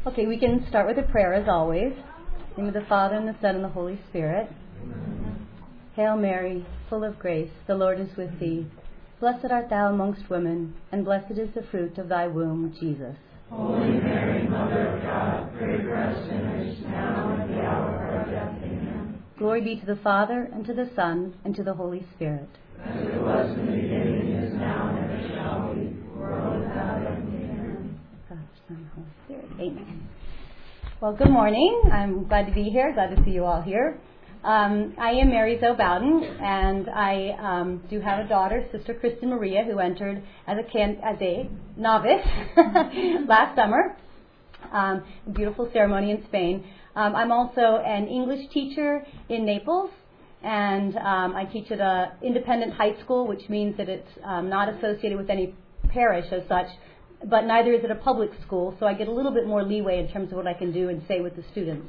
Okay, we can start with a prayer as always. In the name of the Father, and the Son, and the Holy Spirit. Amen. Hail Mary, full of grace, the Lord is with thee. Blessed art thou amongst women, and blessed is the fruit of thy womb, Jesus. Holy Mary, Mother of God, pray for us sinners, now and at the hour of our death. Amen. Glory be to the Father, and to the Son, and to the Holy Spirit. As it was in the beginning, is now, and ever shall be, world without end. Amen. Father, Son, Holy Spirit. Amen. Well, good morning. I'm glad to be here. Glad to see you all here. I am Mary Zoe Bowden, and I do have a daughter, Sister Kristen Maria, who entered as a novice last summer. Beautiful ceremony in Spain. I'm also an English teacher in Naples, and I teach at an independent high school, which means that it's not associated with any parish as such, but neither is it a public school, so I get a little bit more leeway in terms of what I can do and say with the students.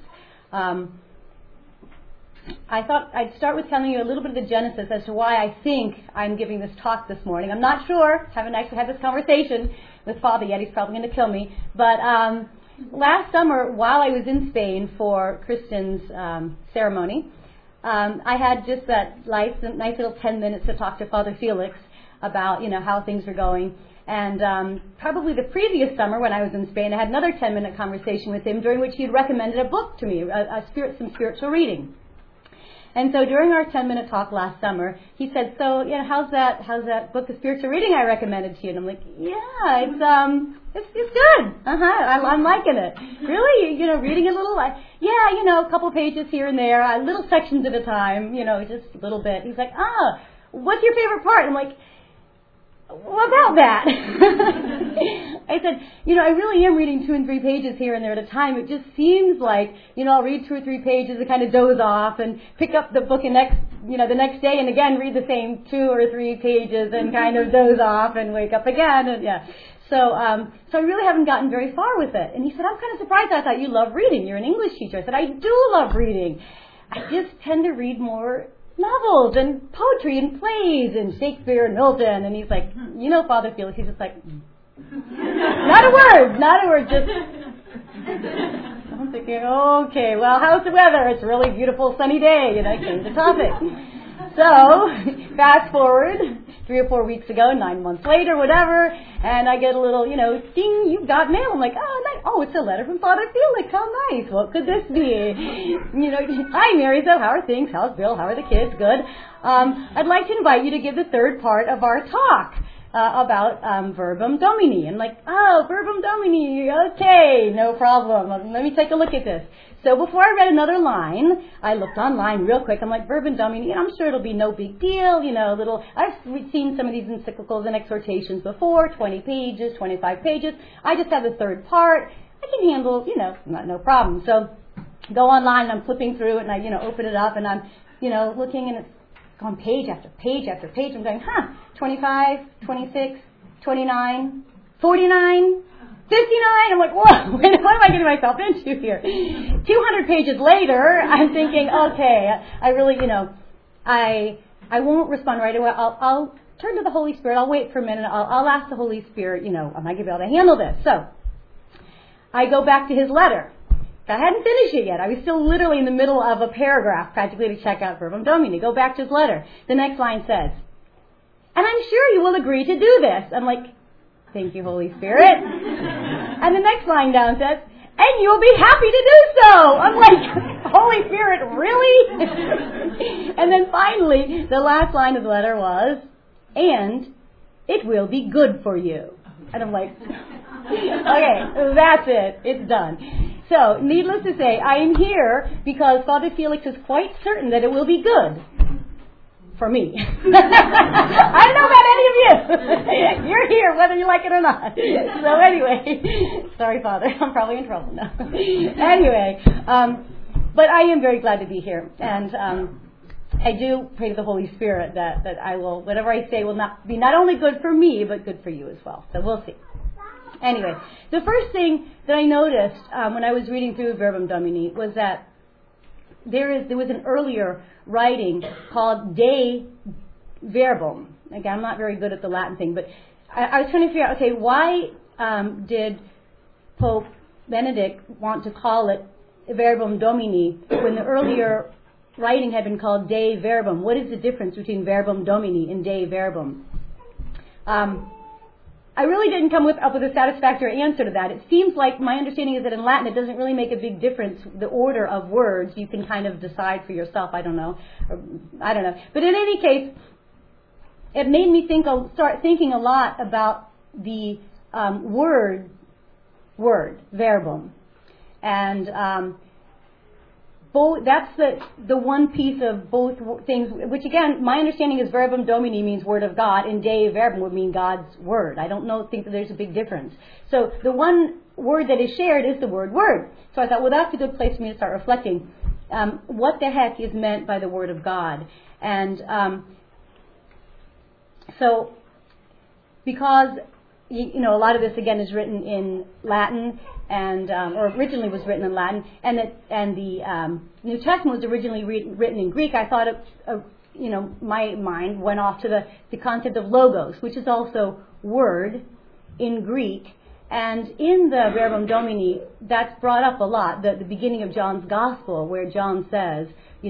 I thought I'd start with telling you a little bit of the genesis as to why I think I'm giving this talk this morning. I'm not sure. Haven't actually had this conversation with Father yet. He's probably going to kill me. But last summer, while I was in Spain for Kristen's ceremony, I had just that nice little 10 minutes to talk to Father Felix about, how things are going. And probably the previous summer when I was in Spain, I had another 10-minute conversation with him during which he had recommended a book to me, some spiritual reading. And so during our 10-minute talk last summer, he said, "So, how's that book of spiritual reading I recommended to you?" And I'm like, "Yeah, it's good. I'm liking it. Really, reading a little. A couple pages here and there, little sections at a time, just a little bit." He's like, "What's your favorite part?" I'm like, "What about that?" I said, I really am reading 2 and 3 pages here and there at a time. It just seems like, I'll read 2 or 3 pages and kind of doze off and pick up the book the next day and again read the same 2 or 3 pages and kind of doze off and wake up again. And So I really haven't gotten very far with it. And he said, "I'm kind of surprised. I thought you love reading. You're an English teacher." I said, "I do love reading. I just tend to read more novels and poetry and plays and Shakespeare and Milton." And he's like, Father Felix, he's just like, not a word, just. I'm thinking, okay, well, how's the weather? It's a really beautiful sunny day, change the topic. So, fast forward 3 or 4 weeks ago, 9 months later, whatever, and I get a little, ding, you've got mail. I'm like, oh, nice. Oh, it's a letter from Father Felix. How nice. What could this be? Hi, Mary, so how are things? How's Bill? How are the kids? Good. I'd like to invite you to give the third part of our talk about Verbum Domini. I'm like, oh, Verbum Domini, okay, no problem. Let me take a look at this. So before I read another line, I looked online real quick. I'm like, Verbum Domini, I'm sure it'll be no big deal, I've seen some of these encyclicals and exhortations before, 20 pages, 25 pages. I just have the third part. I can handle, no problem. So go online, and I'm flipping through it, and I, open it up, and I'm, looking, and it's gone page after page after page. I'm going, 25, 26, 29, 49, 59. I'm like, whoa, what am I getting myself into here? 200 pages later, I'm thinking, okay, I really, I won't respond right away. I'll turn to the Holy Spirit. I'll wait for a minute. I'll ask the Holy Spirit, am I going to be able to handle this? So I go back to his letter. I hadn't finished it yet. I was still literally in the middle of a paragraph practically to check out Verbum Domini. Go back to his letter. The next line says, "And I'm sure you will agree to do this." I'm like, thank you, Holy Spirit. And the next line down says, "And you'll be happy to do so." I'm like, Holy Spirit, really? And then finally, the last line of the letter was, "And it will be good for you." And I'm like, okay, that's it. It's done. So, needless to say, I am here because Father Felix is quite certain that it will be good for me. I don't know about any of you. You're here whether you like it or not. So anyway, sorry, Father, I'm probably in trouble now. Anyway, but I am very glad to be here. And I do pray to the Holy Spirit that I will, whatever I say will not be not only good for me, but good for you as well. So we'll see. Anyway, the first thing that I noticed when I was reading through Verbum Domini was that there was an earlier writing called De Verbum. Again, I'm not very good at the Latin thing, but I was trying to figure out, okay, why did Pope Benedict want to call it Verbum Domini when the earlier writing had been called Dei Verbum. What is the difference between Verbum Domini and Dei Verbum? I really didn't come up with a satisfactory answer to that. It seems like my understanding is that in Latin it doesn't really make a big difference, the order of words. You can kind of decide for yourself. I don't know. But in any case, it made me start thinking a lot about the word, verbum. And that's the one piece of both things, which again, my understanding is Verbum Domini means Word of God, and Dei Verbum would mean God's Word. I don't think that there's a big difference. So the one word that is shared is the word word. So I thought, well, that's a good place for me to start reflecting. What the heck is meant by the Word of God? And so, because a lot of this again is written in Latin, and or originally was written in Latin, and the New Testament was originally written in Greek. I thought my mind went off to the concept of logos, which is also word in Greek. And in the Verbum Domini, that's brought up a lot. The beginning of John's Gospel, where John says,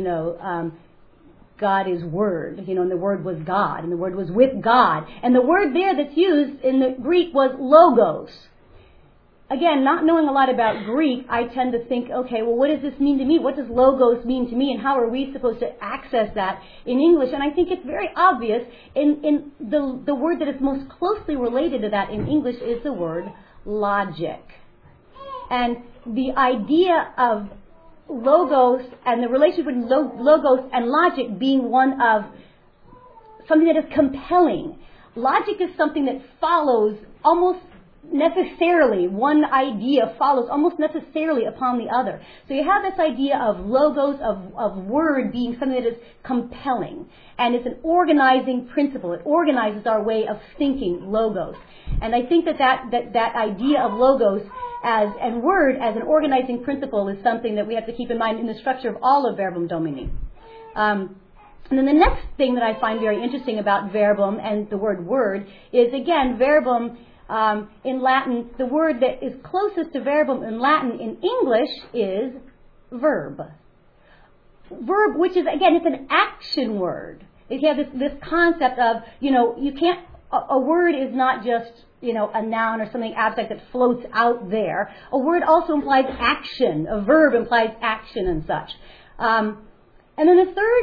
God is Word, and the Word was God, and the Word was with God. And the word there that's used in the Greek was logos. Again, not knowing a lot about Greek, I tend to think, okay, well, what does this mean to me? What does logos mean to me? And how are we supposed to access that in English? And I think it's very obvious in the word that is most closely related to that in English is the word logic. And the idea of logos and the relationship between logos and logic being one of something that is compelling. Logic is something that follows almost necessarily. One idea follows almost necessarily upon the other. So you have this idea of logos, of word being something that is compelling. And it's an organizing principle. It organizes our way of thinking, logos. And I think that idea of logos and word as an organizing principle is something that we have to keep in mind in the structure of all of Verbum Domini. And then the next thing that I find very interesting about verbum and the word word is, again, verbum in Latin, the word that is closest to verbum in Latin in English is verb. Verb, which is, again, it's an action word. You have this concept of, you can't, a word is not just, a noun or something abstract that floats out there. A word also implies action. A verb implies action and such. And then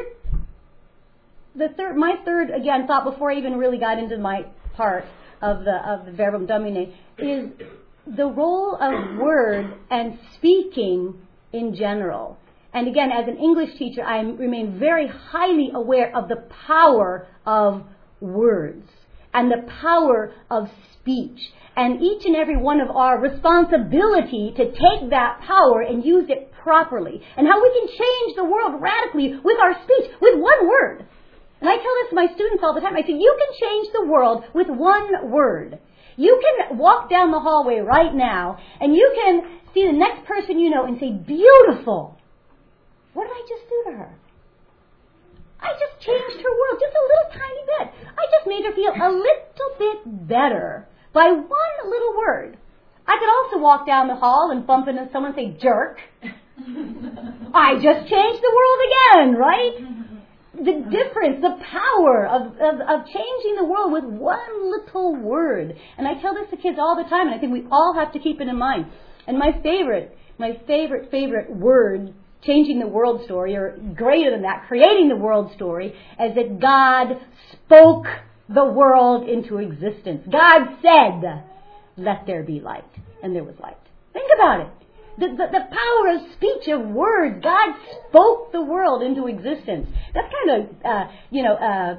my third, again, thought before I even really got into my part of the Verbum Domini is the role of word and speaking in general. And again, as an English teacher, I remain very highly aware of the power of words and the power of speech. And each and every one of our responsibility to take that power and use it properly. And how we can change the world radically with our speech, with one word. And I tell this to my students all the time. I say, you can change the world with one word. You can walk down the hallway right now, and you can see the next person you know and say, beautiful. What did I just do to her? I just changed her world just a little tiny bit. I just made her feel a little bit better by one little word. I could also walk down the hall and bump into someone and say, jerk. I just changed the world again, right? The difference, the power of changing the world with one little word. And I tell this to kids all the time, and I think we all have to keep it in mind. And my favorite word, changing the world story, or greater than that, creating the world story, is that God spoke the world into existence. God said, let there be light. And there was light. Think about it. The power of speech, of words. God spoke the world into existence. That's kind of,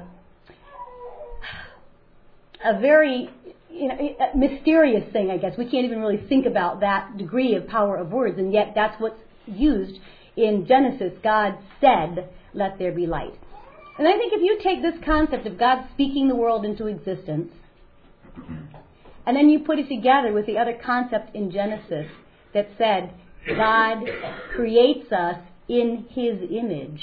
a very mysterious thing, I guess. We can't even really think about that degree of power of words, and yet that's what's used in Genesis. God said, let there be light. And I think if you take this concept of God speaking the world into existence, and then you put it together with the other concept in Genesis that said God creates us in His image,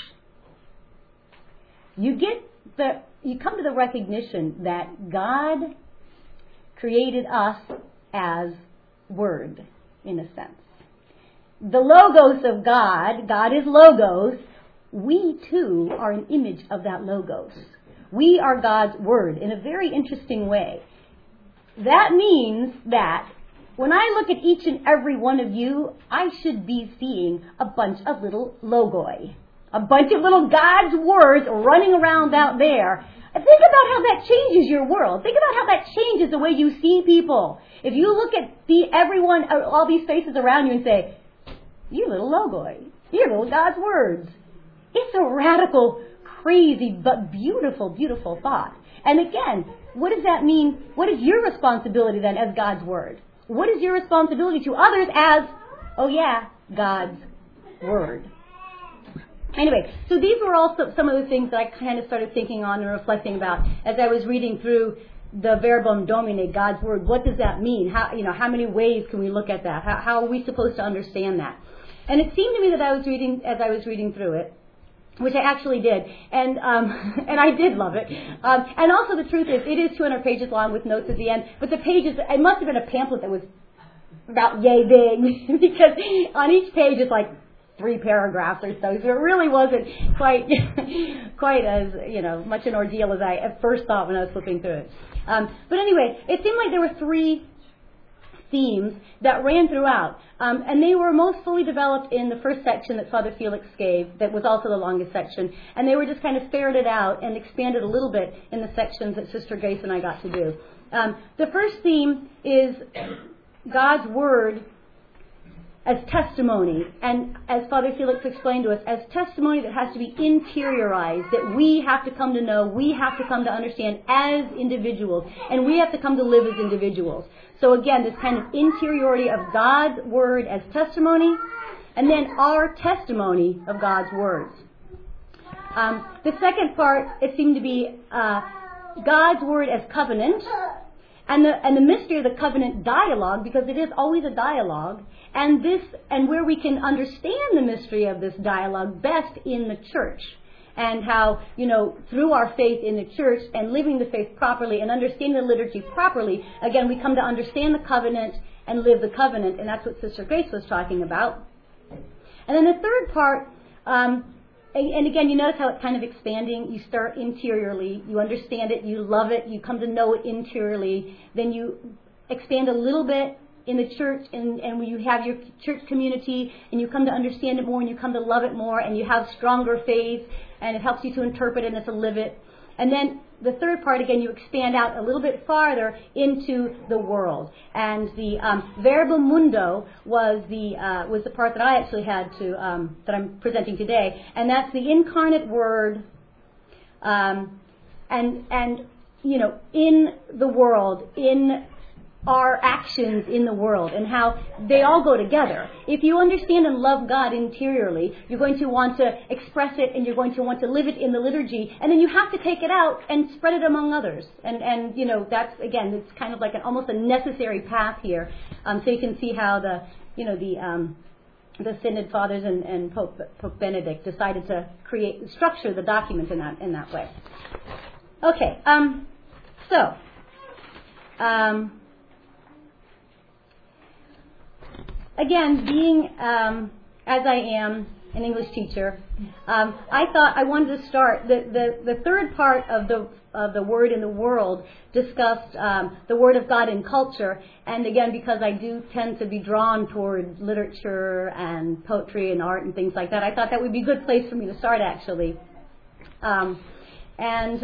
you come to the recognition that God created us as Word. in a sense. The Logos of God, God is Logos, we too are an image of that Logos. We are God's Word in a very interesting way. That means that when I look at each and every one of you, I should be seeing a bunch of little logoi, a bunch of little God's words running around out there. Think about how that changes your world. Think about how that changes the way you see people. If you look at everyone, all these faces around you and say, you little logoi, you little God's words. It's a radical, crazy, but beautiful, beautiful thought. And again, what does that mean? What is your responsibility then as God's Word? What is your responsibility to others as, God's Word? Anyway, so these were also some of the things that I kind of started thinking on and reflecting about as I was reading through the Verbum Domini, God's Word. What does that mean? How many ways can we look at that? How are we supposed to understand that? And it seemed to me that as I was reading through it, which I actually did, and I did love it. And also the truth is, it is 200 pages long with notes at the end, but the pages, it must have been a pamphlet that was about yay big, because on each page it's like 3 paragraphs or so, so it really wasn't quite as, much an ordeal as I at first thought when I was flipping through it. But anyway, it seemed like there were 3 themes that ran throughout, and they were most fully developed in the first section that Father Felix gave, that was also the longest section, and they were just kind of ferreted out and expanded a little bit in the sections that Sister Grace and I got to do. The first theme is God's Word as testimony, and as Father Felix explained to us, as testimony that has to be interiorized, that we have to come to know, we have to come to understand as individuals, and we have to come to live as individuals. So again, this kind of interiority of God's Word as testimony, and then our testimony of God's words. The second part, it seemed to be God's Word as covenant, and the mystery of the covenant dialogue, because it is always a dialogue, and where we can understand the mystery of this dialogue best in the church. And how, through our faith in the church and living the faith properly and understanding the liturgy properly, again, we come to understand the covenant and live the covenant. And that's what Sister Grace was talking about. And then the third part, and again, you notice how it's kind of expanding. You start interiorly. You understand it. You love it. You come to know it interiorly. Then you expand a little bit in the church, and when you have your church community, and you come to understand it more, and you come to love it more, and you have stronger faith, and it helps you to interpret it and to live it. And then the third part, again, you expand out a little bit farther into the world. And the Verbum Mundo was the part that I actually had to that I'm presenting today, and that's the incarnate Word, and in the world, in our actions in the world, and how they all go together. If you understand and love God interiorly, you're going to want to express it, and you're going to want to live it in the liturgy, and then you have to take it out and spread it among others. And that's, again, it's kind of like almost a necessary path here. So you can see how the Synod Fathers and Pope Benedict decided to structure the document in that way. Okay, again, being, as I am, an English teacher, I thought I wanted to start. The third part of the Word in the World discussed the Word of God in culture. And again, because I do tend to be drawn toward literature and poetry and art and things like that, I thought that would be a good place for me to start, actually. And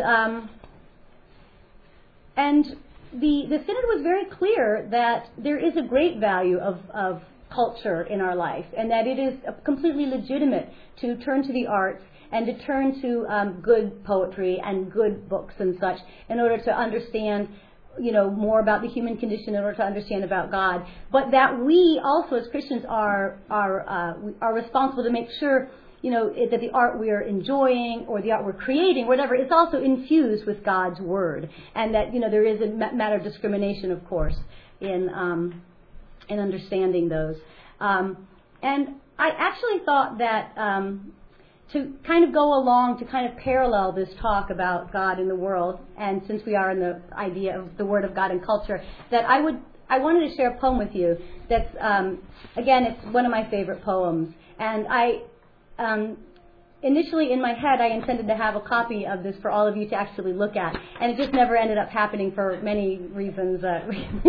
the Synod was very clear that there is a great value of culture in our life, and that it is completely legitimate to turn to the arts and to turn to good poetry and good books and such in order to understand more about the human condition, in order to understand about God. But that we also as Christians are responsible to make sure that the art we are enjoying or the art we're creating, whatever, is also infused with God's Word, and that there is a matter of discrimination, of course, in understanding those. And I actually thought that to kind of go along, to kind of parallel this talk about God in the world, and since we are in the idea of the Word of God in culture, that I would I wanted to share a poem with you that's, again, it's one of my favorite poems. And initially in my head, I intended to have a copy of this for all of you to actually look at. And it just never ended up happening for many reasons that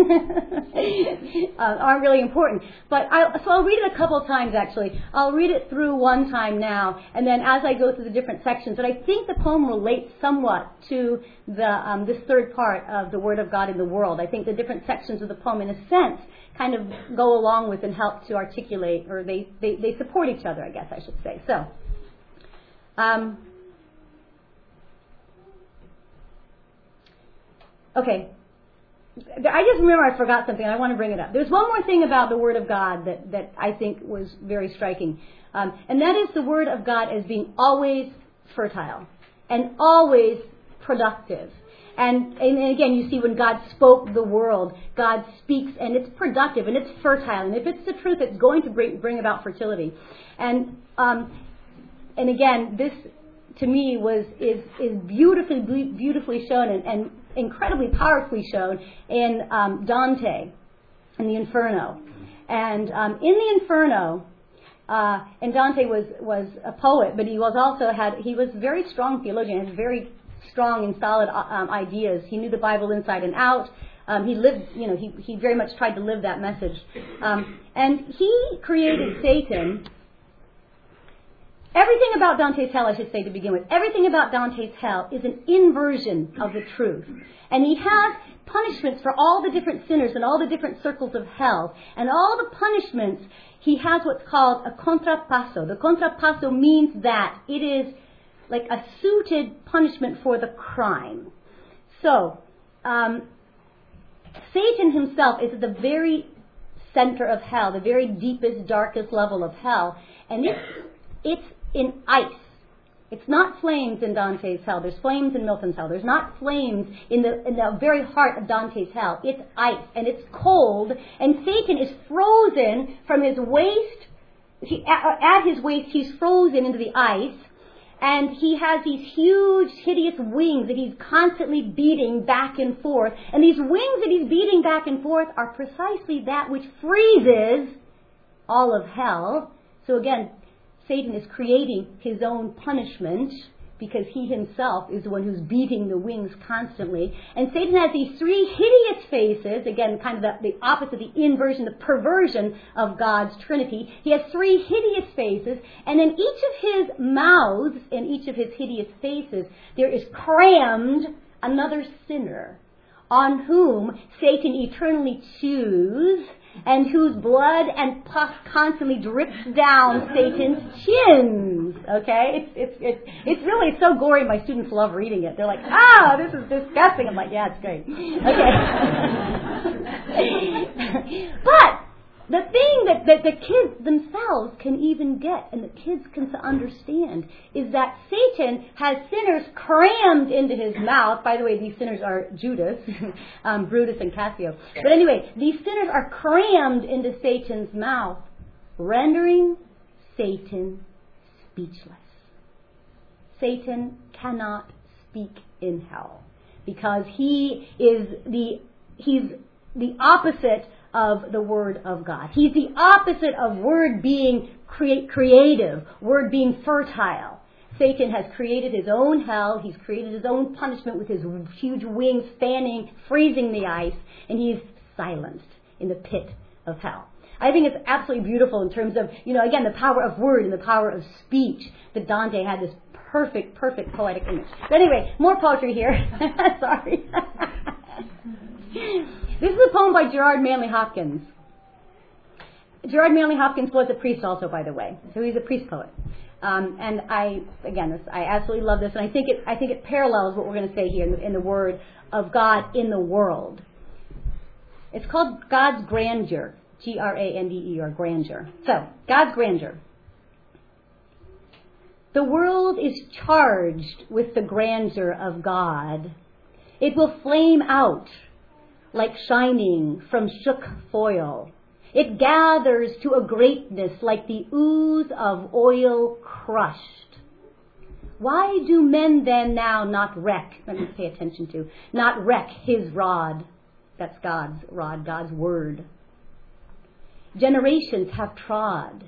aren't really important. But so I'll read it a couple of times, actually. I'll read it through one time now, and then as I go through the different sections. But I think the poem relates somewhat to this third part of the Word of God in the world. I think the different sections of the poem, in a sense, kind of go along with and help to articulate, or they support each other, I guess I should say. So, okay. I just remember I forgot something. I want to bring it up. There's one more thing about the Word of God that I think was very striking. And that is the Word of God as being always fertile and always productive. And again, you see when God spoke the world, God speaks and it's productive and it's fertile. And if it's the truth, it's going to bring about fertility. And again, this to me is beautifully shown and incredibly powerfully shown in Dante in the Inferno. And in the Inferno, and Dante was a poet, but he was a very strong theologian, had very strong and solid ideas. He knew the Bible inside and out. He lived, he very much tried to live that message. And he created Satan. Everything about Dante's hell, I should say to begin with, everything about Dante's hell is an inversion of the truth. And he has punishments for all the different sinners and all the different circles of hell. And all the punishments, he has what's called a contrapasso. The contrapasso means that it is like a suited punishment for the crime. So, Satan himself is at the very center of hell, the very deepest, darkest level of hell. And it's in ice. It's not flames in Dante's hell. There's flames in Milton's hell. There's not flames in the very heart of Dante's hell. It's ice, and it's cold, and Satan is frozen from his waist. At his waist, he's frozen into the ice, and he has these huge, hideous wings that he's constantly beating back and forth. And these wings that he's beating back and forth are precisely that which freezes all of hell. So again, Satan is creating his own punishment because he himself is the one who's beating the wings constantly. And Satan has these three hideous faces, again, kind of the opposite, the inversion, the perversion of God's Trinity. He has three hideous faces, and in each of his mouths, in each of his hideous faces, there is crammed another sinner on whom Satan eternally chews, and whose blood and pus constantly drips down Satan's chins. Okay, it's really so gory. My students love reading it. They're like, this is disgusting. I'm like, yeah, it's great. Okay, but the thing that the kids themselves can even get, and the kids can understand, is that Satan has sinners crammed into his mouth. By the way, these sinners are Judas, Brutus, and Cassio. But anyway, these sinners are crammed into Satan's mouth, rendering Satan speechless. Satan cannot speak in hell because he's the opposite of the Word of God. He's the opposite of Word being creative, Word being fertile. Satan has created his own hell. He's created his own punishment with his huge wings fanning, freezing the ice, and he's silenced in the pit of hell. I think it's absolutely beautiful in terms of, again, the power of word and the power of speech, that Dante had this perfect poetic image. But anyway, more poetry here. Sorry. This is a poem by Gerard Manley Hopkins. Gerard Manley Hopkins was a priest also, by the way. So he's a priest poet. And I absolutely love this, and I think it parallels what we're going to say here in the Word of God in the world. It's called God's Grandeur, Grandeur, grandeur. So, God's grandeur. The world is charged with the grandeur of God. It will flame out like shining from shook foil. It gathers to a greatness like the ooze of oil crushed. Why do men then now not wreck his rod? That's God's rod, God's word. Generations have trod,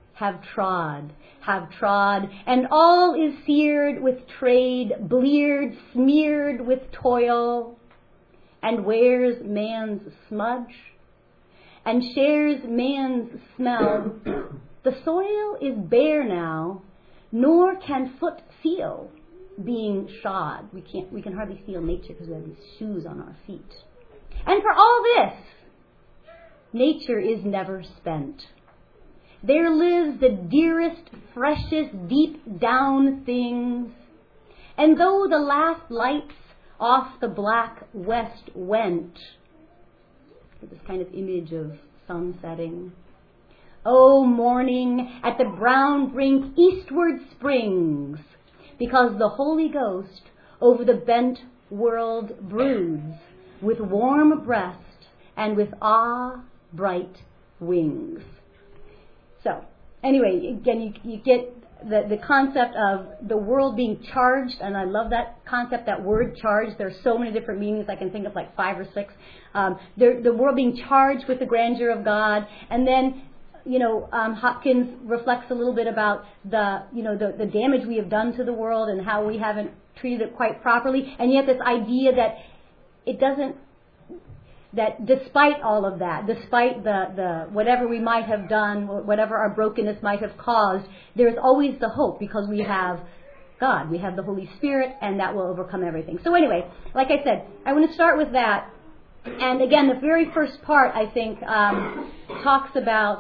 and all is seared with trade, bleared, smeared with toil, and wears man's smudge, and shares man's smell. The soil is bare now, nor can foot feel being shod. We can hardly feel nature because we have these shoes on our feet. And for all this, nature is never spent. There lives the dearest, freshest, deep down things. And though the last lights off the black west went, this kind of image of sun setting, oh, morning at the brown brink eastward springs, because the Holy Ghost over the bent world broods with warm breast and with awe bright wings. So, anyway, again, you get the concept of the world being charged, and I love that concept, that word charged. There are so many different meanings. I can think of like 5 or 6. The world being charged with the grandeur of God, and then Hopkins reflects a little bit about the damage we have done to the world and how we haven't treated it quite properly, and yet this idea that it doesn't, that despite all of that, despite the whatever we might have done, whatever our brokenness might have caused, there's always the hope because we have God, we have the Holy Spirit, and that will overcome everything. So anyway, like I said, I want to start with that. And again, the very first part, I think, talks about,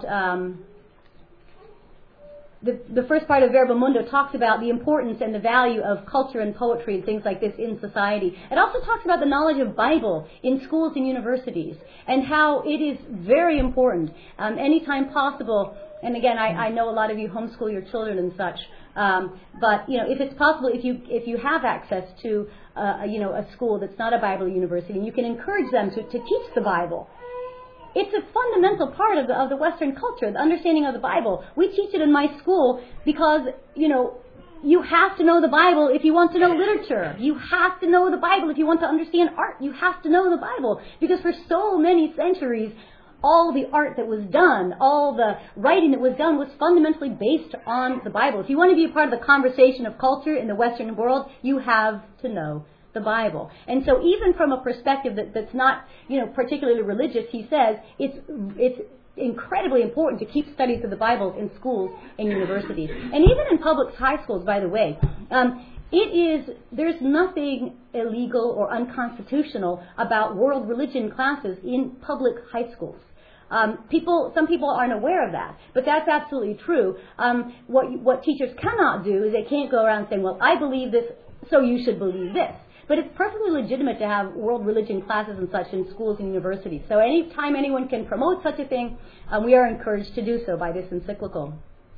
the first part of Verbo Mundo talks about the importance and the value of culture and poetry and things like this in society. It also talks about the knowledge of Bible in schools and universities and how it is very important, anytime possible. And again, I know a lot of you homeschool your children and such, but if it's possible, if you have access to a school that's not a Bible university, and you can encourage them to teach the Bible. It's a fundamental part of the Western culture, the understanding of the Bible. We teach it in my school because you have to know the Bible if you want to know literature. You have to know the Bible if you want to understand art. You have to know the Bible because for so many centuries, all the art that was done, all the writing that was done was fundamentally based on the Bible. If you want to be a part of the conversation of culture in the Western world, you have to know the Bible. And so even from a perspective that's not, particularly religious, he says it's incredibly important to keep studies of the Bible in schools and universities. And even in public high schools, by the way, there's nothing illegal or unconstitutional about world religion classes in public high schools. Some people aren't aware of that, but that's absolutely true. What teachers cannot do is they can't go around saying, well, I believe this, so you should believe this. But it's perfectly legitimate to have world religion classes and such in schools and universities. So anytime anyone can promote such a thing, we are encouraged to do so by this encyclical.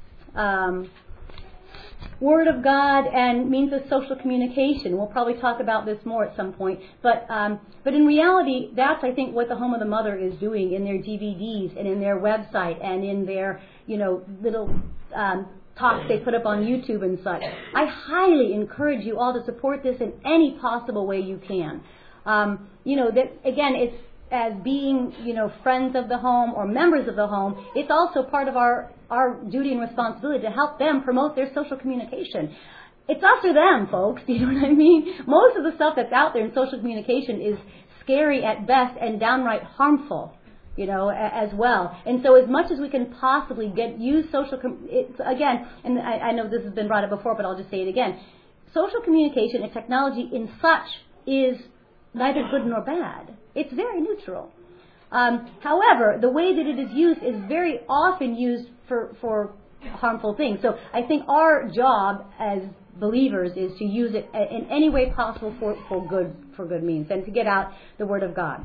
Word of God and means of social communication. We'll probably talk about this more at some point. But in reality, that's, I think, what the Home of the Mother is doing in their DVDs and in their website and in their, little talks they put up on YouTube and such. I highly encourage you all to support this in any possible way you can. That again, it's as being, friends of the home or members of the home, it's also part of our duty and responsibility to help them promote their social communication. It's us or them, folks. You know what I mean? Most of the stuff that's out there in social communication is scary at best and downright harmful, as well. And so as much as we can possibly use again, and I know this has been brought up before, but I'll just say it again. Social communication and technology in such is neither good nor bad. It's very neutral. However, the way that it is used is very often used for harmful things. So I think our job as believers is to use it in any way possible for good means and to get out the Word of God.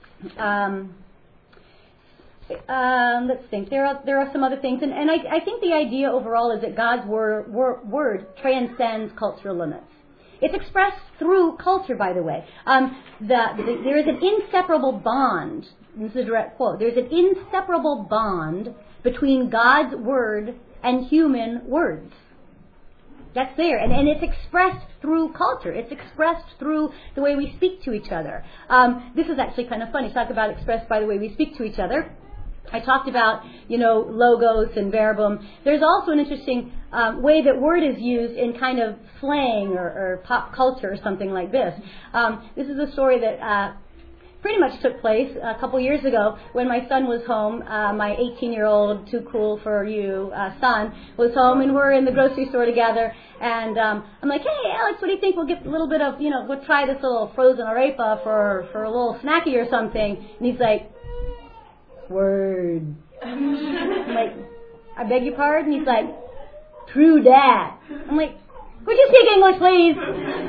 Let's think. There are some other things, and I think the idea overall is that God's word transcends cultural limits. It's expressed through culture, by the way. There is an inseparable bond. This is a direct quote. There's an inseparable bond between God's word and human words. That's there. And it's expressed through culture. It's expressed through the way we speak to each other. This is actually kind of funny. Talk about expressed by the way we speak to each other. I talked about, logos and verbum. There's also an interesting way that word is used in kind of slang or pop culture or something like this. This is a story that pretty much took place a couple years ago when my son was home. My 18-year-old, too cool for you son was home, and we're in the grocery store together. And I'm like, hey, Alex, what do you think? We'll get a little bit of, we'll try this little frozen arepa for a little snacky or something. And he's like, word. I'm like, I beg your pardon? He's like, true dat. I'm like, would you speak English, please?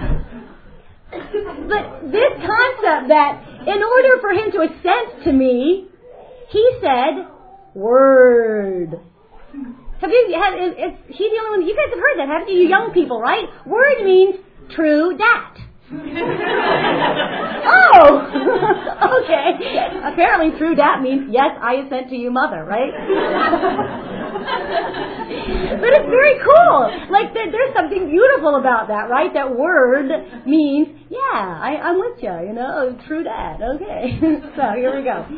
But this concept that in order for him to assent to me, he said, word. Have you is he the only one? You guys have heard that, haven't you? You young people, right? Word means true dat. Oh, okay. Apparently true dat means yes, I assent to you, mother, right? But it's very cool. Like there's something beautiful about that, right? That word means yeah, I'm with you. True dat. Okay. So here we go.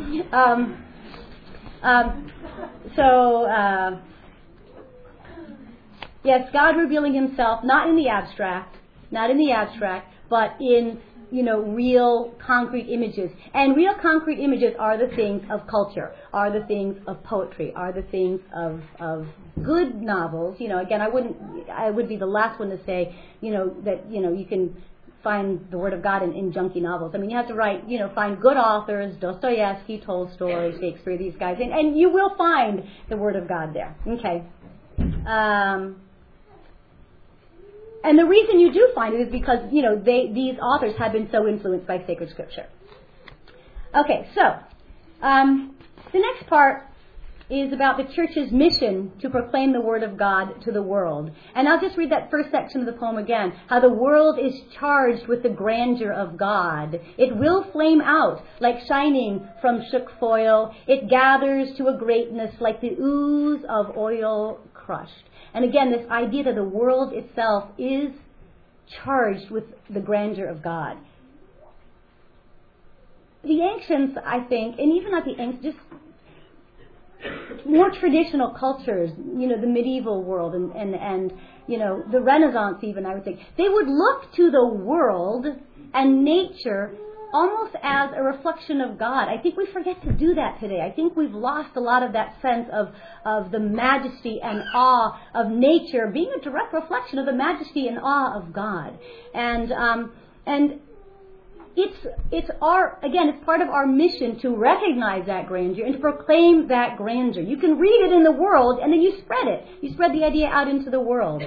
Yes, God revealing Himself not in the abstract, but in real concrete images. And real concrete images are the things of culture, are the things of poetry, are the things of good novels. Again, I would be the last one to say, that, you can find the Word of God in junky novels. I mean, you have to write, find good authors, Dostoevsky, Tolstoy, Shakespeare, these guys, and you will find the Word of God there. Okay. And the reason you do find it is because, these authors have been so influenced by sacred scripture. Okay, so, the next part is about the church's mission to proclaim the Word of God to the world. And I'll just read that first section of the poem again. How the world is charged with the grandeur of God. It will flame out like shining from shook foil. It gathers to a greatness like the ooze of oil crushed. And again, this idea that the world itself is charged with the grandeur of God. The ancients, I think, and even not the ancients, just more traditional cultures, the medieval world and the Renaissance even, I would think, they would look to the world and nature almost as a reflection of God. I think we forget to do that today. I think we've lost a lot of that sense of the majesty and awe of nature being a direct reflection of the majesty and awe of God. And it's part of our mission to recognize that grandeur and to proclaim that grandeur. You can read it in the world and then you spread it. You spread the idea out into the world.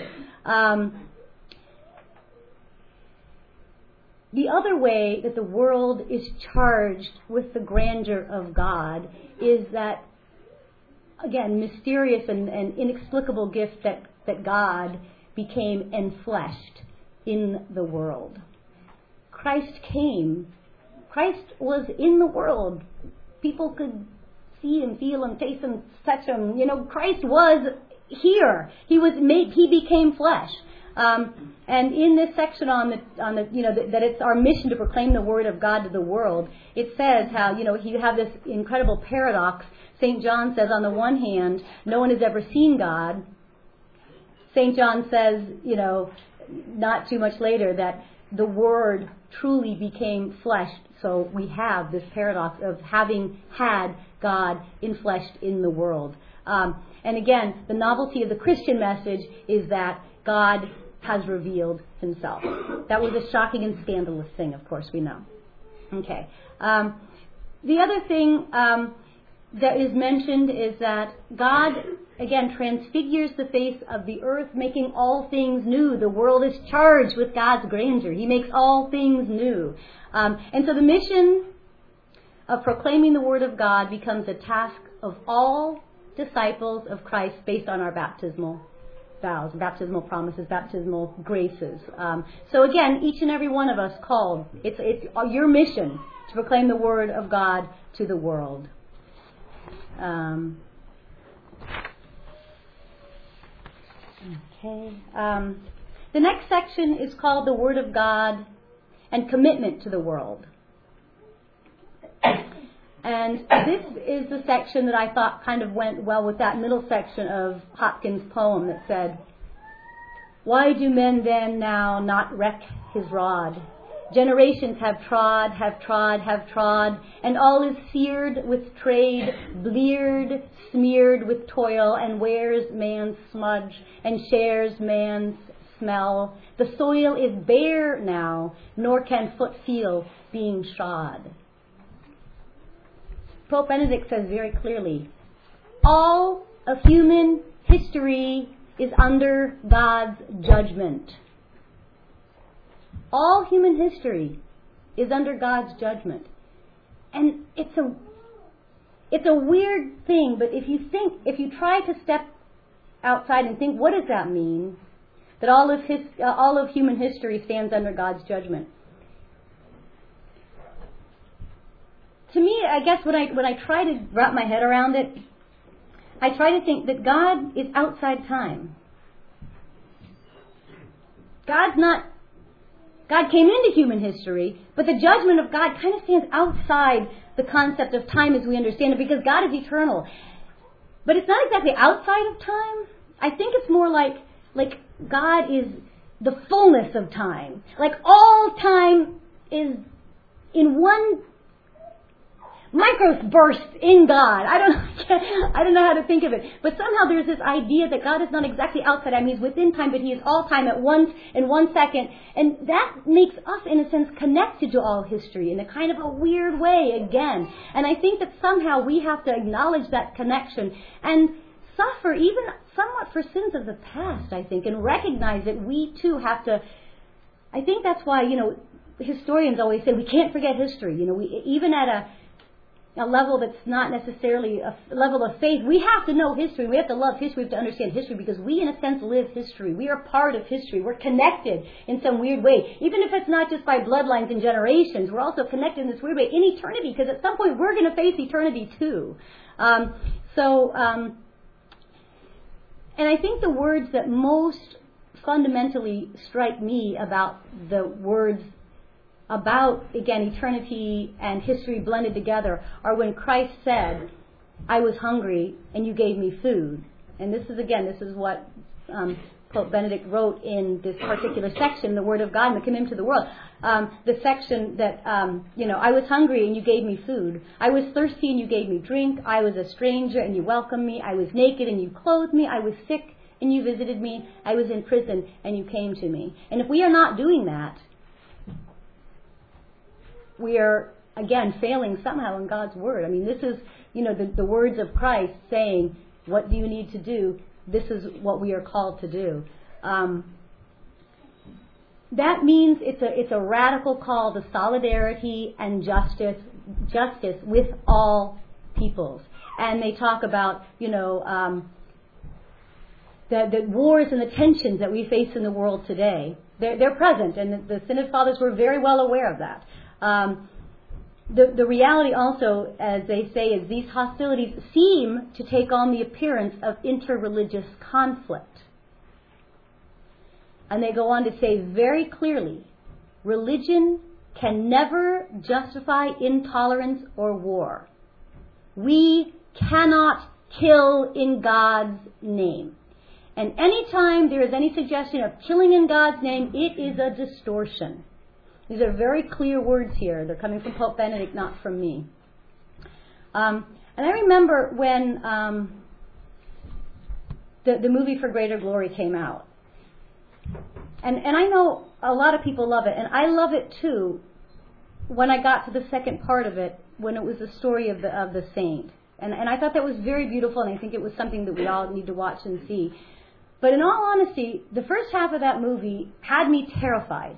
The other way that the world is charged with the grandeur of God is that, again, mysterious and inexplicable gift that God became enfleshed in the world. Christ came. Christ was in the world. People could see him, feel him, taste him, touch him. Christ was here. He became flesh. And in this section on the that it's our mission to proclaim the Word of God to the world, it says how, you have this incredible paradox. St. John says, on the one hand, no one has ever seen God. St. John says, not too much later, that the Word truly became flesh. So we have this paradox of having had God infleshed in the world. And again, the novelty of the Christian message is that God has revealed Himself. That was a shocking and scandalous thing, of course, we know. Okay. The other thing that is mentioned is that God, again, transfigures the face of the earth, making all things new. The world is charged with God's grandeur. He makes all things new. And so the mission of proclaiming the Word of God becomes a task of all disciples of Christ based on our baptismal vows, baptismal promises, baptismal graces. So again, each and every one of us called. It's your mission to proclaim the Word of God to the world. Okay. The next section is called the Word of God and Commitment to the World. And this is the section that I thought kind of went well with that middle section of Hopkins' poem that said, "Why do men then now not reck his rod? Generations have trod, and all is seared with trade, bleared, smeared with toil, and wears man's smudge, and shares man's smell. The soil is bare now, nor can foot feel being shod." Pope Benedict says very clearly, all of human history is under God's judgment. All human history is under God's judgment. And it's a weird thing, but if you try to step outside and think, what does that mean? That all of human history stands under God's judgment. To me, I guess when I try to wrap my head around it, I try to think that God is outside time. God came into human history, but the judgment of God kind of stands outside the concept of time as we understand it, because God is eternal. But it's not exactly outside of time. I think it's more like God is the fullness of time. Like all time is in one microburst in God. I don't know how to think of it. But somehow there's this idea that God is not exactly outside. I mean, He's within time, but He is all time at once, in 1 second. And that makes us, in a sense, connected to all history in a kind of a weird way again. And I think that somehow we have to acknowledge that connection and suffer even somewhat for sins of the past, I think, and recognize that we too have to. I think that's why, historians always say we can't forget history. Even at a level that's not necessarily a level of faith, we have to know history. We have to love history. We have to understand history because we, in a sense, live history. We are part of history. We're connected in some weird way. Even if it's not just by bloodlines and generations, we're also connected in this weird way in eternity, because at some point we're going to face eternity too. And I think the words that most fundamentally strike me about the words about, again, eternity and history blended together are when Christ said, "I was hungry and you gave me food." And this is what Pope Benedict wrote in this particular section, the Word of God and the Commitment to the World. The section that, I was hungry and you gave me food. I was thirsty and you gave me drink. I was a stranger and you welcomed me. I was naked and you clothed me. I was sick and you visited me. I was in prison and you came to me. And if we are not doing that, we are, again, failing somehow in God's Word. I mean, this is, the words of Christ saying, what do you need to do? This is what we are called to do. That means it's a radical call to solidarity and justice with all peoples. And they talk about, the wars and the tensions that we face in the world today. They're present, and the Synod Fathers were very well aware of that. The reality also, as they say, is these hostilities seem to take on the appearance of interreligious conflict. And they go on to say very clearly, religion can never justify intolerance or war. We cannot kill in God's name. And any time there is any suggestion of killing in God's name, it is a distortion. These are very clear words here. They're coming from Pope Benedict, not from me. And I remember when the movie For Greater Glory came out. And I know a lot of people love it, and I love it too when I got to the second part of it, when it was the story of the saint. And I thought that was very beautiful, and I think it was something that we all need to watch and see. But in all honesty, the first half of that movie had me terrified.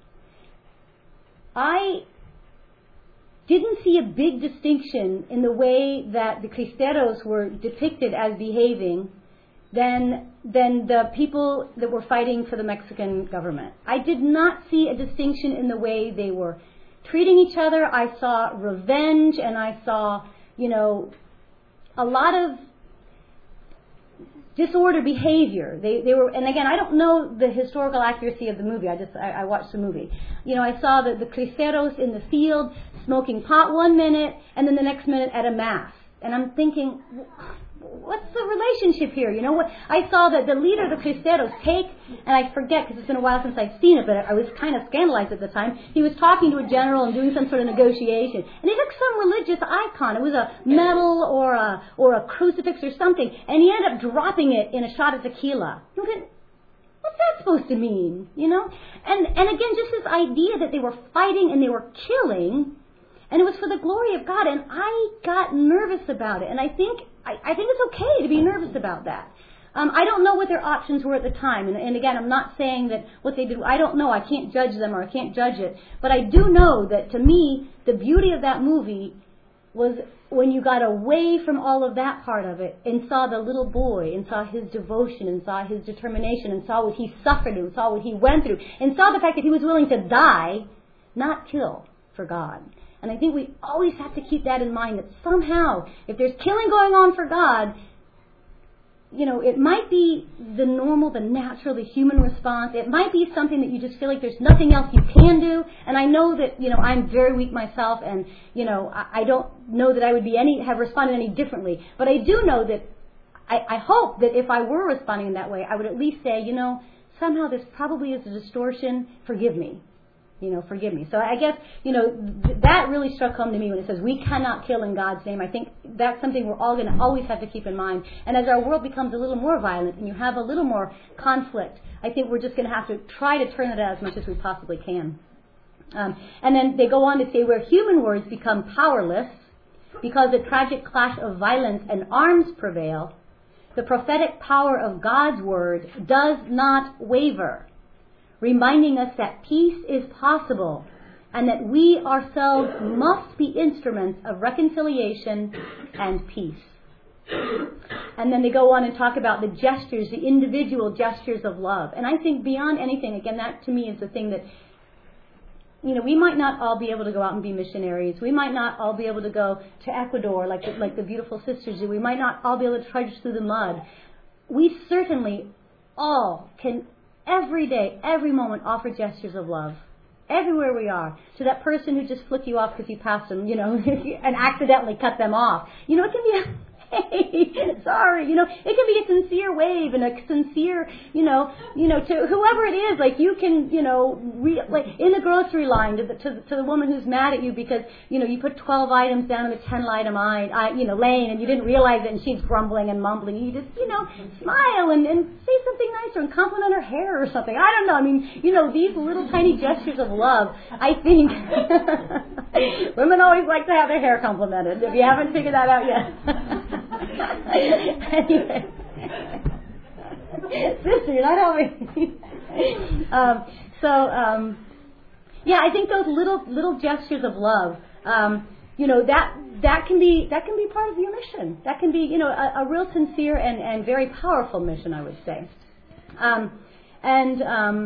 I didn't see a big distinction in the way that the Cristeros were depicted as behaving than the people that were fighting for the Mexican government. I did not see a distinction in the way they were treating each other. I saw revenge, and I saw, a lot of disordered behavior. They were, and again, I don't know the historical accuracy of the movie. I watched the movie. I saw the cristeros in the field smoking pot one minute, and then the next minute at a mass. And I'm thinking, what's the relationship here? I saw that the leader of the cristeros and I forget because it's been a while since I've seen it, but I was kind of scandalized at the time. He was talking to a general and doing some sort of negotiation, and he took some religious icon. It was a medal or a crucifix or something, and he ended up dropping it in a shot of tequila. What's that supposed to mean? And again, just this idea that they were fighting and they were killing, and it was for the glory of God, and I got nervous about it, and I think it's okay to be nervous about that. I don't know what their options were at the time. And again, I'm not saying that what they did, I don't know. I can't judge them or I can't judge it. But I do know that to me, the beauty of that movie was when you got away from all of that part of it and saw the little boy and saw his devotion and saw his determination and saw what he suffered and saw what he went through and saw the fact that he was willing to die, not kill, for God. And I think we always have to keep that in mind, that somehow, if there's killing going on for God, it might be the normal, the natural, the human response. It might be something that you just feel like there's nothing else you can do. And I know that, I'm very weak myself, and, I don't know that I would have responded any differently. But I do know that I hope that if I were responding in that way, I would at least say, somehow this probably is a distortion. Forgive me. Forgive me. So I guess, that really struck home to me when it says we cannot kill in God's name. I think that's something we're all going to always have to keep in mind. And as our world becomes a little more violent and you have a little more conflict, I think we're just going to have to try to turn it out as much as we possibly can. And then they go on to say where human words become powerless because a tragic clash of violence and arms prevail, the prophetic power of God's word does not waver, reminding us that peace is possible and that we ourselves must be instruments of reconciliation and peace. And then they go on and talk about the gestures, the individual gestures of love. And I think beyond anything, again, that to me is the thing that, we might not all be able to go out and be missionaries. We might not all be able to go to Ecuador like the beautiful sisters do. We might not all be able to trudge through the mud. We certainly all can every day, every moment, offer gestures of love. Everywhere we are. To that person who just flicked you off because you passed them, and accidentally cut them off. It can be hey, sorry, it can be a sincere wave and a sincere, to whoever it is, like you can, like in the grocery line to the woman who's mad at you because, you put 12 items down in the 10 item lane and you didn't realize it and she's grumbling and mumbling. You just, smile and say something nicer and compliment her hair or something. I don't know. I mean, these little tiny gestures of love, I think women always like to have their hair complimented. If you haven't figured that out yet. Anyway. Sister, you're not helping. I think those little gestures of love, that can be part of your mission. That can be, a real sincere and very powerful mission, I would say. And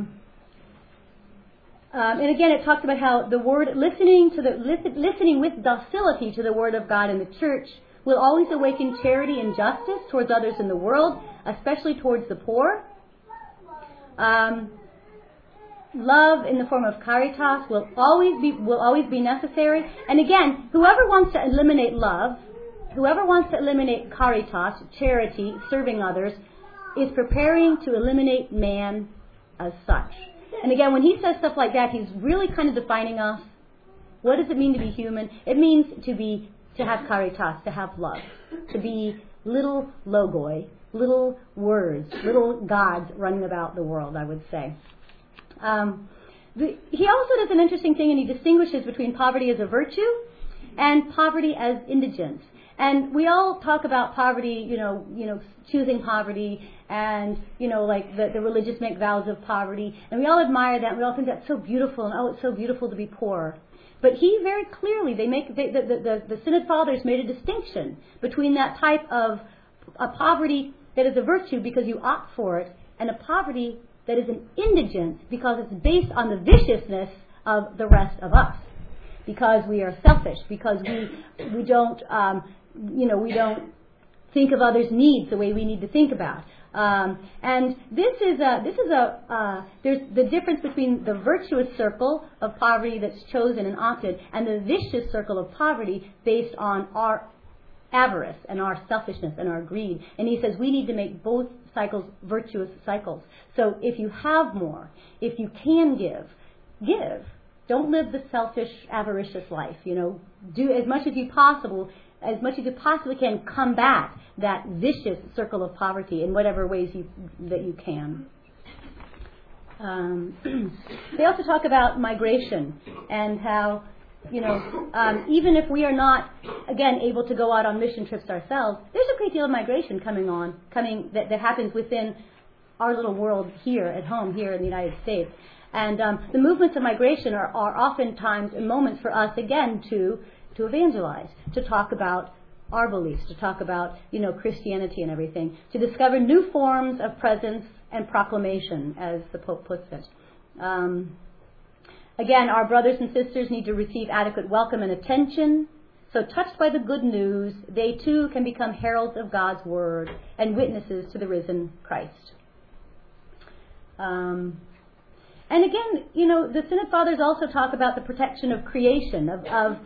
again, it talks about how the word listening with docility to the word of God in the church will always awaken charity and justice towards others in the world, especially towards the poor. Love in the form of caritas will always be necessary. And again, whoever wants to eliminate love, whoever wants to eliminate caritas, charity, serving others, is preparing to eliminate man as such. And again, when he says stuff like that, he's really kind of defining us. What does it mean to be human? It means to have caritas, to have love, to be little logoi, little words, little gods running about the world, I would say. He also does an interesting thing, and he distinguishes between poverty as a virtue and poverty as indigence. And we all talk about poverty, choosing poverty, and like the religious make vows of poverty, and we all admire that. And we all think that's so beautiful, and it's so beautiful to be poor. But he very clearly, the Synod Fathers made a distinction between that type of a poverty that is a virtue because you opt for it, and a poverty that is an indigence because it's based on the viciousness of the rest of us, because we are selfish, because we don't think of others' needs the way we need to think about. And there's the difference between the virtuous circle of poverty that's chosen and opted and the vicious circle of poverty based on our avarice and our selfishness and our greed. And he says we need to make both cycles virtuous cycles. So if you have more, if you can give. Don't live the selfish, avaricious life. Do as much as you possibly can combat that vicious circle of poverty in whatever ways that you can. They also talk about migration and how, even if we are not, again, able to go out on mission trips ourselves, there's a great deal of migration coming that happens within our little world here at home, here in the United States. And the movements of migration are oftentimes moments for us, again, to evangelize, to talk about our beliefs, to talk about, Christianity and everything, to discover new forms of presence and proclamation, as the Pope puts it. Again, our brothers and sisters need to receive adequate welcome and attention. So touched by the good news, they too can become heralds of God's word and witnesses to the risen Christ. And again, the Synod Fathers also talk about the protection of creation, of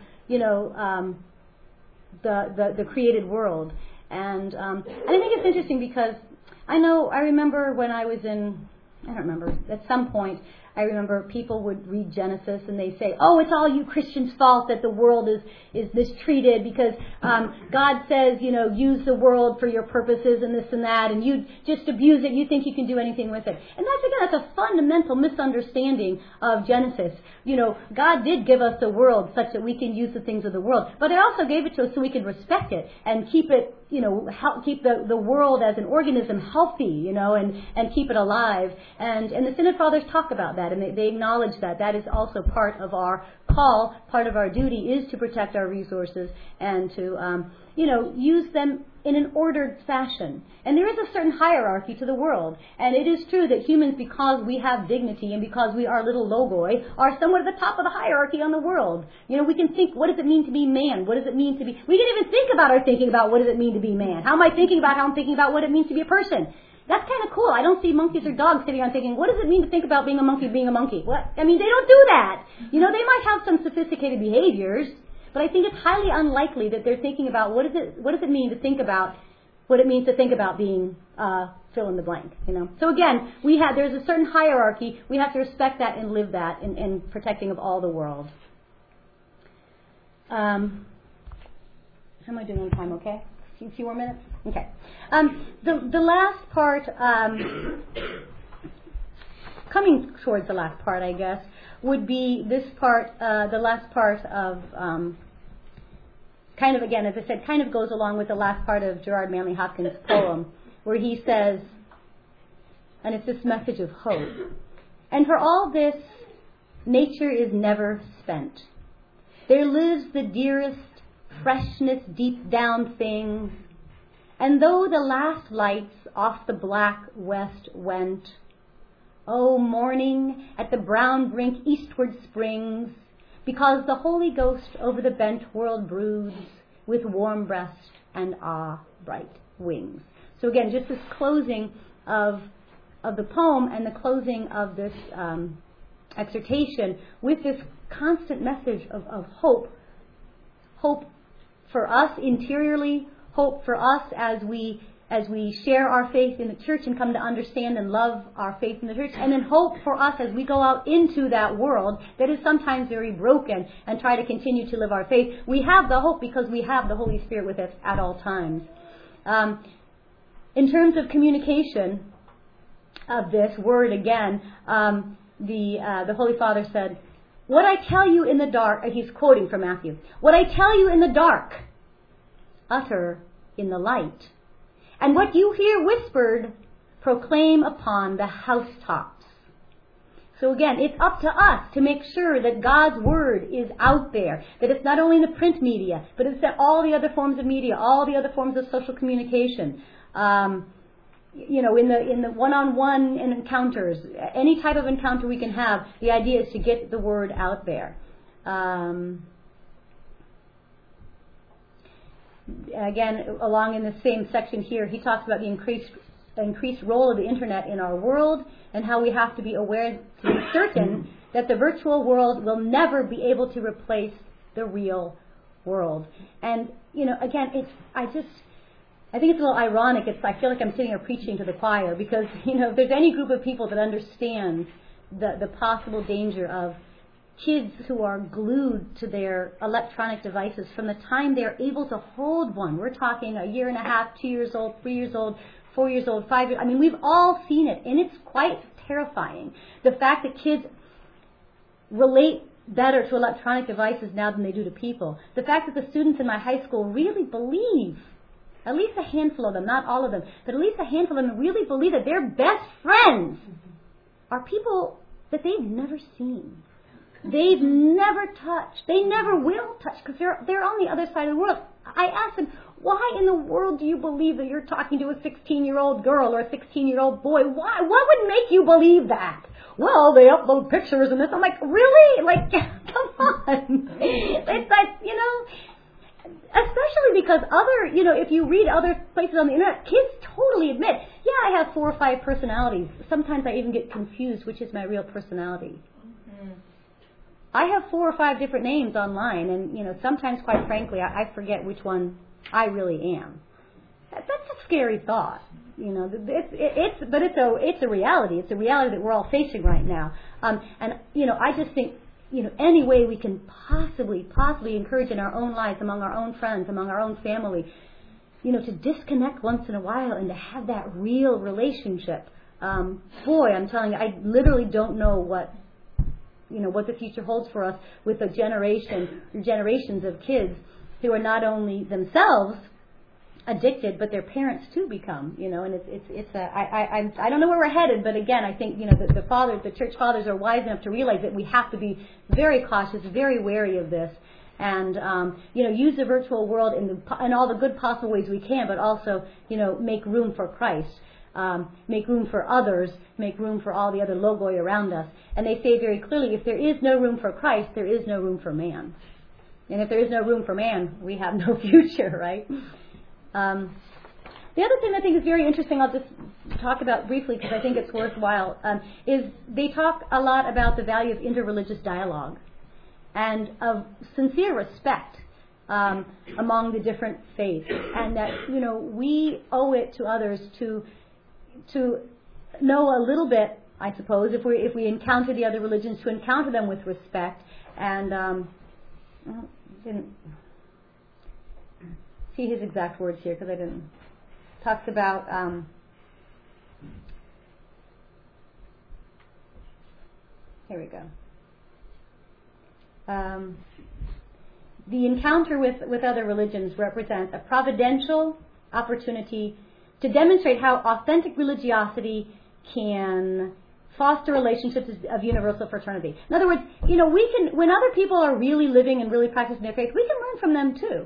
the created world. And I think it's interesting because I remember when I was at some point, I remember people would read Genesis and they say, oh, it's all you Christians' fault that the world is mistreated because God says, use the world for your purposes and this and that, and you just abuse it. You think you can do anything with it. And that's a fundamental misunderstanding of Genesis. God did give us the world such that we can use the things of the world, but He also gave it to us so we can respect it and keep it, keep the world as an organism healthy, and keep it alive. And the Synod Fathers talk about that, and they acknowledge that is also part of our call, part of our duty is to protect our resources and to, use them in an ordered fashion. And there is a certain hierarchy to the world. And it is true that humans, because we have dignity and because we are little logoi, are somewhat at the top of the hierarchy on the world. We can think, what does it mean to be man? What does it mean to be... We can even think about our thinking about what does it mean to be man. How am I thinking about how I'm thinking about what it means to be a person? That's kind of cool. I don't see monkeys or dogs sitting around thinking, what does it mean to think about being a monkey being a monkey? What? They don't do that. They might have some sophisticated behaviors, but I think it's highly unlikely that they're thinking about what does it mean to think about what it means to think about being fill in the blank. So again, there's a certain hierarchy. We have to respect that and live that in protecting of all the world. How am I doing on time? Okay, a few more minutes. Okay. The last part, coming towards the last part, I guess, would be this part, the last part of, kind of, again, as I said, kind of goes along with the last part of Gerard Manley Hopkins' poem, where he says, and it's this message of hope, and for all this, nature is never spent. There lives the dearest freshness deep down things, and though the last lights off the black west went, oh, morning at the brown brink eastward springs, because the Holy Ghost over the bent world broods with warm breast and bright wings. So again, just this closing of the poem and the closing of this exhortation with this constant message of hope. Hope for us interiorly, hope for us as we share our faith in the church and come to understand and love our faith in the church, and then hope for us as we go out into that world that is sometimes very broken and try to continue to live our faith. We have the hope because we have the Holy Spirit with us at all times. In terms of communication of this word again, the Holy Father said, what I tell you in the dark, he's quoting from Matthew, what I tell you in the dark, utter in the light. And what you hear whispered, proclaim upon the housetops. So again, it's up to us to make sure that God's word is out there, that it's not only in the print media, but it's in all the other forms of media, all the other forms of social communication. In the one-on-one encounters, any type of encounter we can have, the idea is to get the word again, along in the same section here, he talks about the increased role of the internet in our world and how we have to be aware to be certain that the virtual world will never be able to replace the real world. And, again, I think it's a little ironic. I feel like I'm sitting here preaching to the choir because, if there's any group of people that understands the possible danger of kids who are glued to their electronic devices from the time they're able to hold one. We're talking a year and a half, 2 years old, 3 years old, 4 years old, 5 years. I mean, we've all seen it, and it's quite terrifying. The fact that kids relate better to electronic devices now than they do to people. The fact that the students in my high school really believe, at least a handful of them, not all of them, but at least a handful of them really believe that their best friends are people that they've never seen. They've never touched. They never will touch because they're on the other side of the world. I asked them, why in the world do you believe that you're talking to a 16-year-old girl or a 16-year-old boy? Why? What would make you believe that? Well, they upload pictures and this. I'm like, really? Like, come on. It's like, especially because if you read other places on the internet, kids totally admit, yeah, I have 4 or 5 personalities. Sometimes I even get confused which is my real personality. Mm-hmm. I have 4 or 5 different names online, and sometimes, quite frankly, I forget which one I really am. That's a scary thought, but it's a reality. It's a reality that we're all facing right now. And I just think, any way we can possibly encourage in our own lives, among our own friends, among our own family, to disconnect once in a while and to have that real relationship. Boy, I'm telling you, I literally don't know what the future holds for us with generations of kids who are not only themselves addicted, but their parents too become, and I don't know where we're headed, but again, I think, the church fathers are wise enough to realize that we have to be very cautious, very wary of this, and, use the virtual world in all the good possible ways we can, but also, make room for Christ. Make room for others, make room for all the other logoi around us. And they say very clearly, if there is no room for Christ, there is no room for man. And if there is no room for man, we have no future, right? The other thing I think is very interesting, I'll just talk about briefly because I think it's worthwhile, is they talk a lot about the value of interreligious dialogue and of sincere respect among the different faiths. And that, we owe it to others to know a little bit, I suppose, if we encounter the other religions, to encounter them with respect. And didn't see his exact words here because I didn't. Talks about here we go. The encounter with other religions represents a providential opportunity to demonstrate how authentic religiosity can foster relationships of universal fraternity. In other words, we can, when other people are really living and really practicing their faith, we can learn from them too.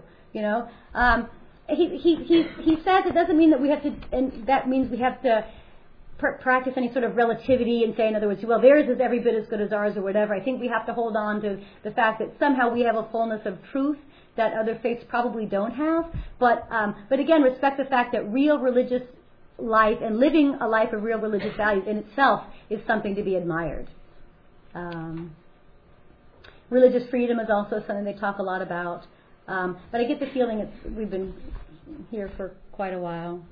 He says it doesn't mean that we have to, and that means we have to practice any sort of relativity and say, in other words, well, theirs is every bit as good as ours or whatever. I think we have to hold on to the fact that somehow we have a fullness of truth that other faiths probably don't have. But again, respect the fact that real religious life and living a life of real religious values in itself is something to be admired. Religious freedom is also something they talk a lot about. But I get the feeling we've been here for quite a while.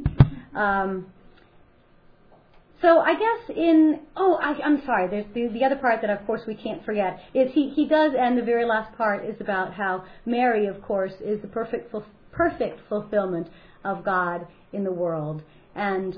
So I guess I'm sorry, there's the other part that of course we can't forget is he does, and the very last part is about how Mary, of course, is the perfect fulfillment of God in the world. And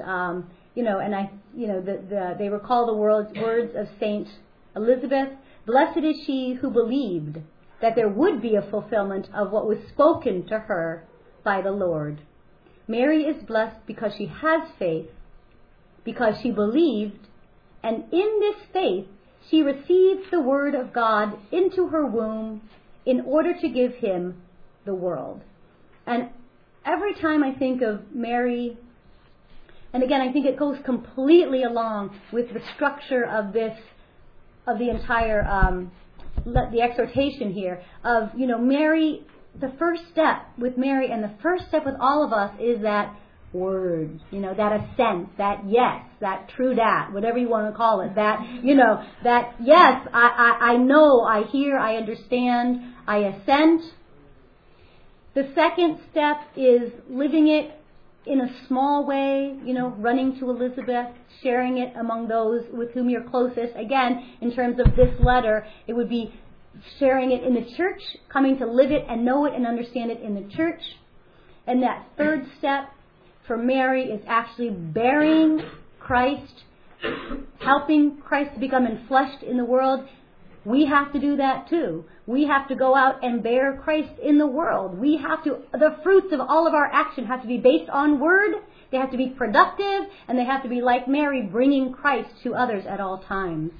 they recall the words of Saint Elizabeth, "Blessed is she who believed that there would be a fulfillment of what was spoken to her by the Lord. Mary is blessed because she has faith, because she believed, and in this faith she received the word of God into her womb in order to give him the world." And every time I think of Mary, and again I think it goes completely along with the structure of the entire the exhortation here of, Mary the first step with Mary and the first step with all of us is that word, that assent, that yes, that true that, whatever you want to call it, that, that yes, I know, I hear, I understand, I assent. The second step is living it in a small way, running to Elizabeth, sharing it among those with whom you're closest. Again, in terms of this letter, it would be sharing it in the church, coming to live it and know it and understand it in the church. And that third step for Mary is actually bearing Christ, helping Christ to become enfleshed in the world. We have to do that too. We have to go out and bear Christ in the world. The fruits of all of our action have to be based on word. They have to be productive, and they have to be like Mary, bringing Christ to others at all times.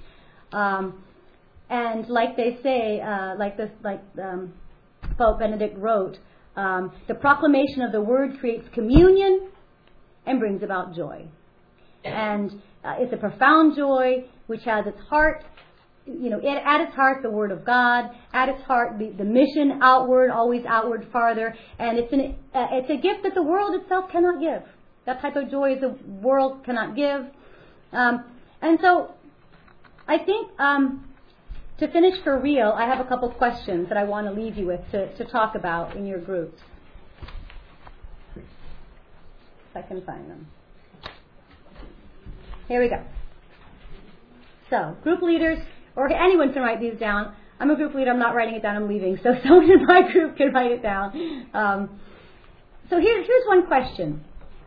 And like they say, Pope Benedict wrote, the proclamation of the word creates communion and brings about joy. And it's a profound joy which has its heart, at its heart the Word of God, at its heart the mission outward, always outward farther, and it's a gift that the world itself cannot give. That type of joy the world cannot give. And so I think to finish for real, I have a couple questions that I want to leave you with to talk about in your groups. If I can find them. Here we go. So, group leaders, or anyone can write these down. I'm a group leader, I'm not writing it down, I'm leaving. So someone in my group can write it down. So here's one question.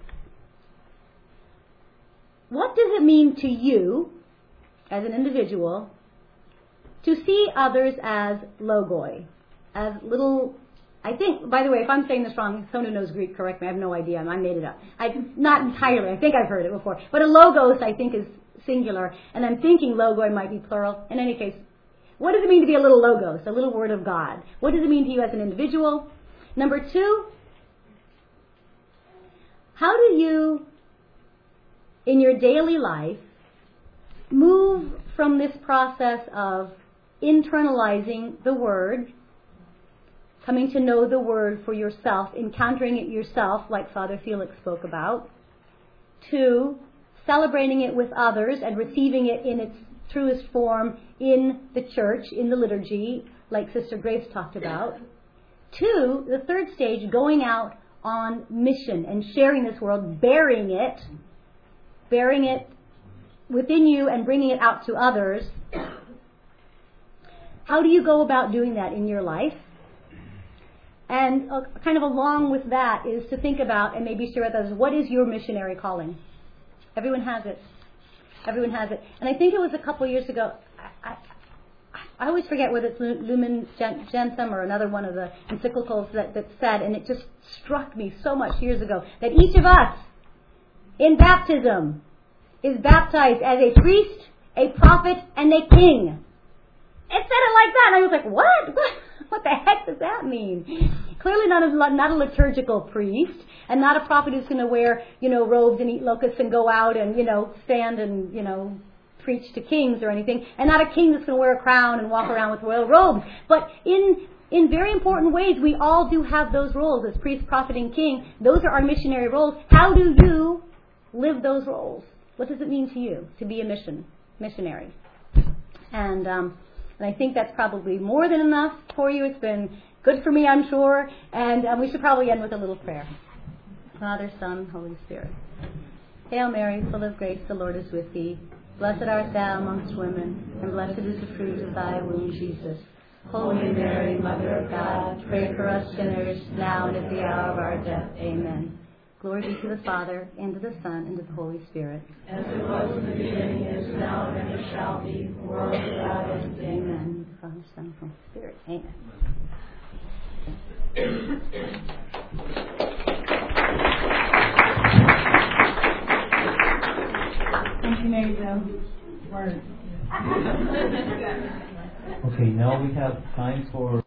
What does it mean to you, as an individual, to see others as logoi, as little... I think, by the way, if I'm saying this wrong, someone who knows Greek, correct me. I have no idea. I made it up. Not entirely. I think I've heard it before. But a logos, I think, is singular. And I'm thinking logoi might be plural. In any case, what does it mean to be a little logos, a little word of God? What does it mean to you as an individual? Number 2, how do you, in your daily life, move from this process of internalizing the word, coming to know the word for yourself, encountering it yourself, like Father Felix spoke about, to celebrating it with others and receiving it in its truest form in the church, in the liturgy, like Sister Grace talked about. 2, the third stage, going out on mission and sharing this world, bearing it within you and bringing it out to others. How do you go about doing that in your life? And kind of along with that is to think about and maybe share with others, what is your missionary calling? Everyone has it. Everyone has it. And I think it was a couple of years ago, I always forget whether it's Lumen Gentium or another one of the encyclicals that said, and it just struck me so much years ago, that each of us in baptism is baptized as a priest, a prophet, and a king. It said it like that, and I was like, what? What the heck does that mean? Clearly not a liturgical priest, and not a prophet who's going to wear, robes and eat locusts and go out and, stand and, preach to kings or anything, and not a king that's going to wear a crown and walk around with royal robes. But in very important ways, we all do have those roles as priest, prophet, and king. Those are our missionary roles. How do you live those roles? What does it mean to you to be a missionary? And I think that's probably more than enough for you. It's been good for me, I'm sure. And we should probably end with a little prayer. Father, Son, Holy Spirit. Hail Mary, full of grace, the Lord is with thee. Blessed art thou amongst women, and blessed is the fruit of thy womb, Jesus. Holy Mary, Mother of God, pray for us sinners, now and at the hour of our death. Amen. Glory be to the Father, and to the Son, and to the Holy Spirit. As it was in the beginning, is now, and ever shall be, world without end. Amen. Father, Son, Holy Spirit. Amen. Thank you, Mary Jo. Word. Okay, now we have time for